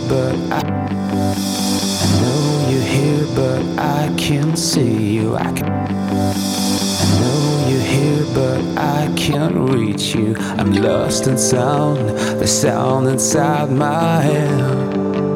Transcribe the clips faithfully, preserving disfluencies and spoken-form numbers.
but I, I know you're here, but I can't see you. I can, I know you're here, but I can't reach you. I'm lost in sound, the sound inside my head.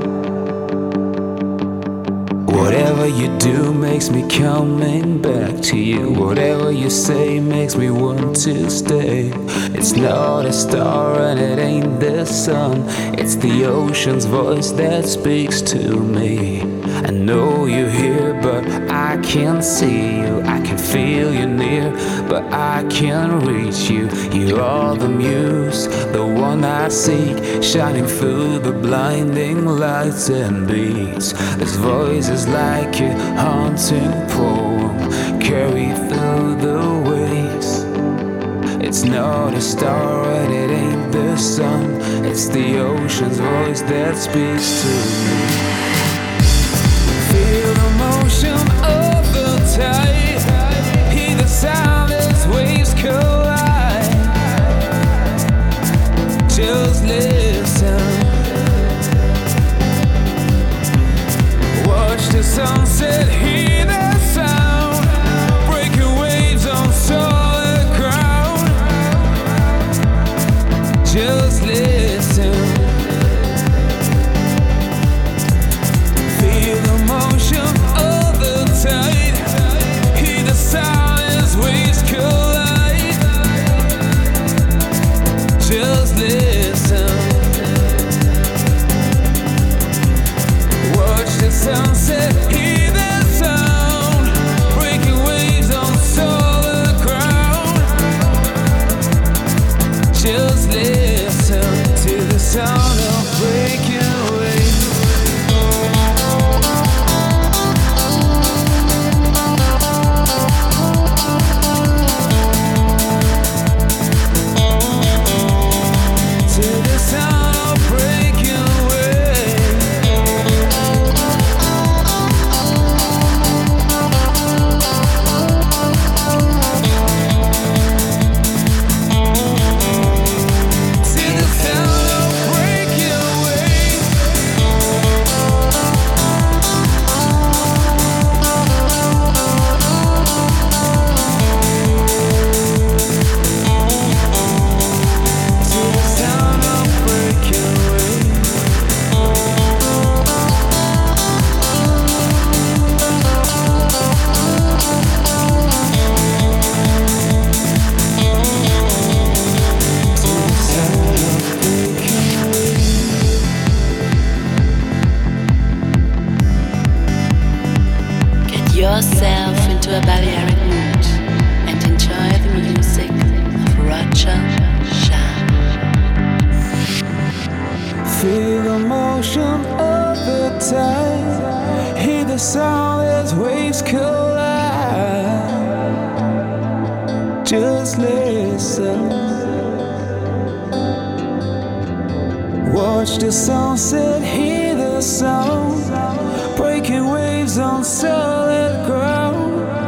Whatever you do makes me coming back to you. Whatever you say makes me want to stay. It's not a star and it ain't the sun. It's the ocean's voice that speaks to me. I know you're here, but I can't see you. I can feel you near, but I can't reach you. You are the muse, the one I seek, shining through the blinding lights and beats. This voice is like a haunting poem, carried through the waves. It's not a star and it ain't the sun. It's the ocean's voice that speaks to me. Feel the motion of the tide, hear the sound as waves collide. Just listen, watch the sunset, hear the sound, breaking waves on solid ground. Just listen, feel the motion of the tide, hear the sound as waves collide. Just listen, watch the sunset, hear the sound, breaking waves on solid ground. Just listen to the sound of breaking waves. To the sound of breaking waves. To the sound of breaking waves. To the sound of breaking waves. To the sound of breaking waves. Get yourself into a Balearic mood and enjoy the music of Roger Shah. Feel the motion of the tide, hear the sound as waves collide. Just listen, watch the sunset, hear the sound, breaking waves on solid ground.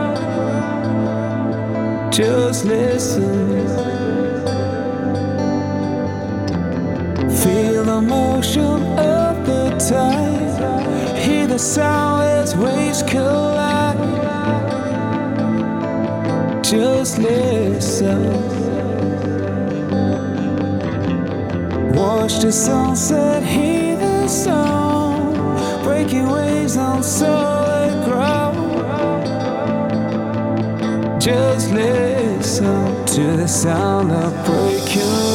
Just listen, feel the motion of the tide, hear the sound as waves collide. Just listen, watch the sunset, hear the sound, breaking waves on solid ground. Just listen to the sound of breaking